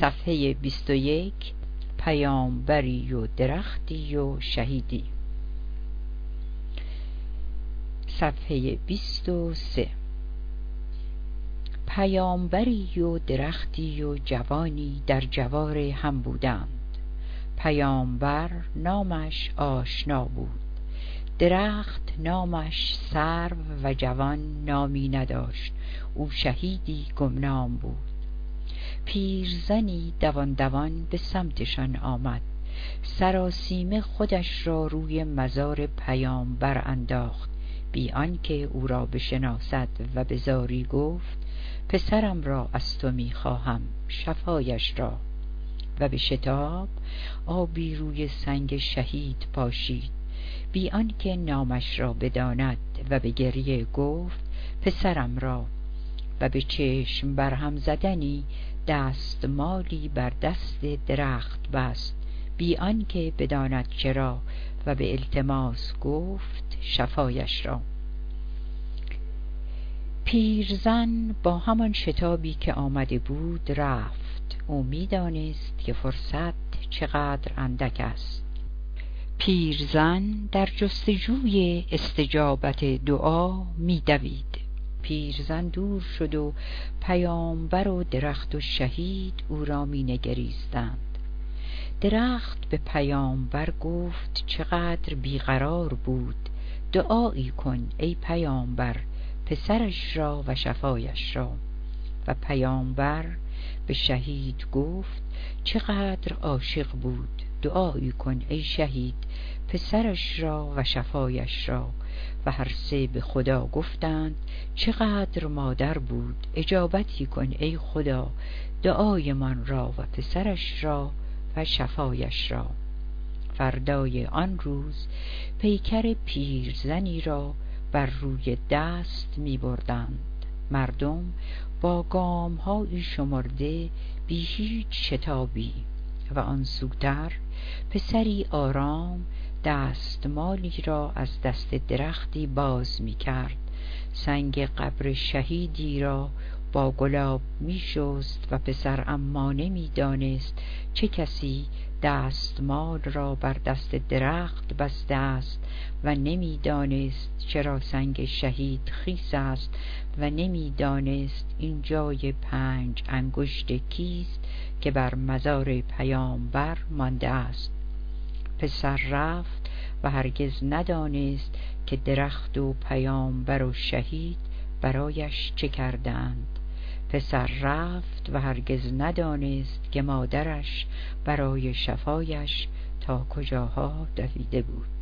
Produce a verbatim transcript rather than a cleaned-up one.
صفحه بیست و یک. پیامبری و درختی و شهیدی. صفحه بیست و سه. پیامبری و درختی و جوانی در جوار هم بودند. پیامبر نامش آشنا بود، درخت نامش سرو و جوان نامی نداشت، او شهیدی گمنام بود. پیرزنی دوان دوان به سمتشان آمد، سراسیمه خودش را روی مزار پیامبر انداخت، بی آنکه او را بشناسد و به زاری گفت پسرم را از تو می خواهم، شفایش را. و به شتاب آبی روی سنگ شهید پاشید، بی آنکه نامش را بداند، و به گریه گفت پسرم را. و به چشم برهم زدنی دستمالی بر دست درخت بست، بی آنکه بداند چرا، و به التماس گفت شفایش را. پیرزن با همان شتابی که آمده بود رفت. او می دانست که فرصت چقدر اندک است. پیرزن در جستجوی استجابت دعا می دوید. پیرزن دور شد و پیامبر و درخت و شهید او را می نگریستند. درخت به پیامبر گفت چقدر بیقرار بود، دعایی کن ای پیامبر پسرش را و شفایش را. و پیامبر به شهید گفت چقدر عاشق بود، دعایی کن ای شهید پسرش را و شفایش را. و هر سه به خدا گفتند چقدر مادر بود، اجابتی کن ای خدا دعای من را و پسرش را و شفایش را. فردای آن روز پیکر پیرزنی را بر روی دست می بردند. مردم با گام‌هایی شمرده بی هیچ شتابی و آن سوتر پسری آرام دستمالی را از دست درختی باز می کرد، سنگ قبر شهیدی را با گلاب می شست و پسر اما نمی دانست چه کسی دستمال را بر دست درخت بسته است و نمی دانست چرا سنگ شهید خیس است و نمی دانست این جای پنج انگشت کیست که بر مزار پیامبر مانده است. پسر رفت و هرگز ندانست که درخت و پیامبر و شهید برایش چه کردند. پسر رفت و هرگز ندانست که مادرش برای شفایش تا کجاها دویده بود.